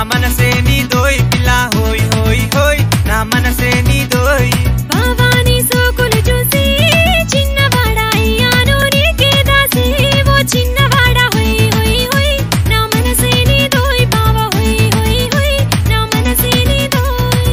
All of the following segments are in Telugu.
మనసే నీదోయ్ పిల్లా హోయ్ హోయ్ హోయ్ నా మనసే నీదోయ్ బావాని సోకులు చూసి చిన్నవాడా అయ్యాను నీకే దాసి ఓ చిన్నవాడా హోయ్ హోయ్ హోయ్ నా మనసే నీదోయ్ బావా హోయ్ హోయ్ హోయ్ నా మనసే నీదోయ్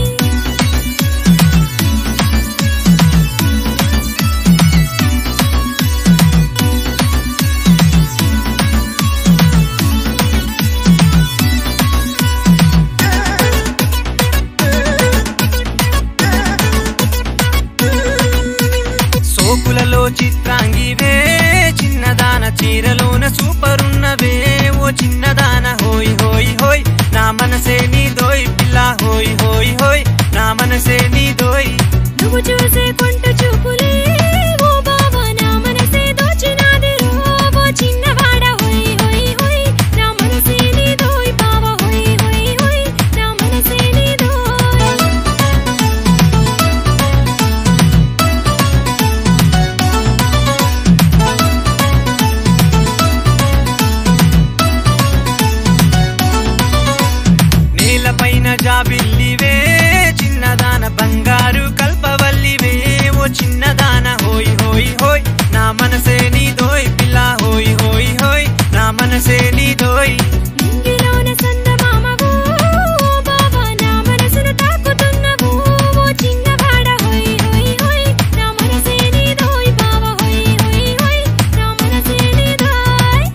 సోకులలో చిత్రాంగివే చిన్నదాన చీరలోన సూపరున్నవే ఓ చిన్నదాన హోయ్ హోయ్ హోయ్ నా మనసే నీదోయ్ పిల్లా హోయ్ హోయ్ హోయ్ నా మనసే నీదోయ్ నువ్వు చూసే కొంట చూపులే ఓ బావా నా మనసే దోచినాదిరో ఓ చిన్నవాడా హోయ్ హోయ్ హోయ్ నా మనసే నీదోయ్ బావా హోయ్ హోయ్ హోయ్ నా మనసే నీదోయ్ నేలపైన జాబిల్లివే చిన్నదాన బంగారు కల్పవల్లివే ఓ చిన్నదాన హోయ్ హోయ్ హోయ్ నా మనసే నీదోయ్ పిల్లా హోయ్ హోయ్ హోయ్ నా మనసే నీదోయ్ నింగిలోన సందమామవో ఓ బావా నా మనసును తాకుతున్నవో ఓ చిన్నవాడా హోయ్ హోయ్ హోయ్ నా మనసే నీదోయ్ బావా హోయ్ హోయ్ హోయ్ నా మనసే నీదోయ్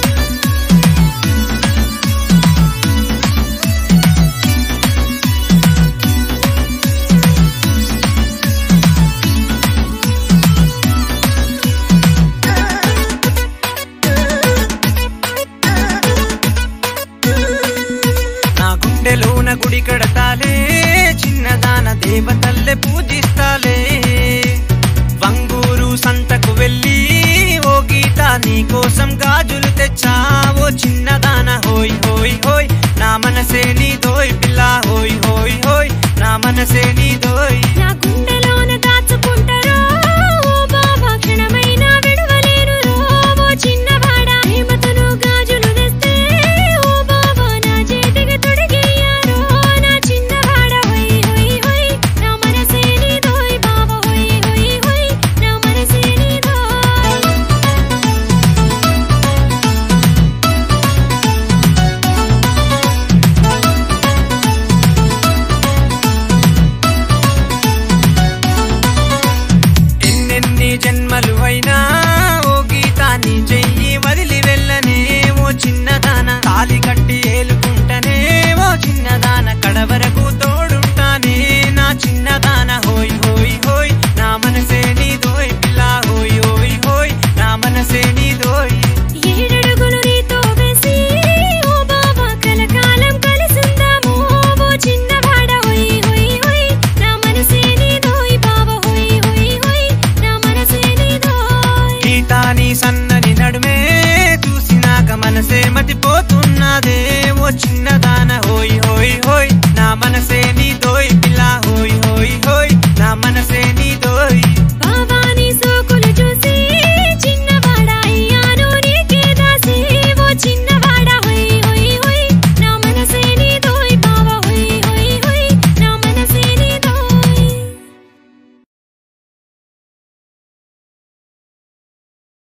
నా గుండెలోన గుడి కడతాలే చిన్నదాన దేవతల్లే పూజిస్తాలే వంగూరు సంతకు వెళ్ళి ఓ గీత నీ కోసం గాజులు తెచ్చా ఓ చిన్నదాన హోయ్ హోయ్ హోయ్ నా మనసే నీదోయ్ పిల్లా హోయ్ హోయ్ హోయ్ నా మనసే నీదోయ్ నా గుండెలోన దాచుకుంటారో ఓ బావా క్షణమైనా విడవలేరురో ఓ చిన్నవాడా ప్రేమతోను గాజులు తెస్తే ఓ బావా నా చేతికి తొడిగియ్యారో నా చిన్నవాడా హోయ్ హోయ్ హోయ్ నా మనసే నీదోయ్ బావా హోయ్ హోయ్ హోయ్ నా మనసే నీదోయ్ ఎన్నెన్ని జన్మలు అయినా ఓ గీత నీ చెయ్యి వదిలి వెళ్ళనే ఓ చిన్నదాన తాలి కట్టి ఏలుకుంటనే ఓ చిన్నదాన కడవరకు తోడుంటానే నా చిన్నదాన హోయ్ హోయ్ హోయ్ నా మనసే నీదోయ్ పిల్లా హోయ్ హోయ్ హోయ్ నా మనసే నీదోయ్ ఏడడుగులు నీతో వేసి ఓ బావా కలకాలం కలిసుందాము ఓ చిన్నవాడా హోయ్ హోయ్ హోయ్ నా మనసే నీదోయ్ బావా హోయ్ హోయ్ హోయ్ నా మనసే నీదోయ్ గీతా నీ సన్న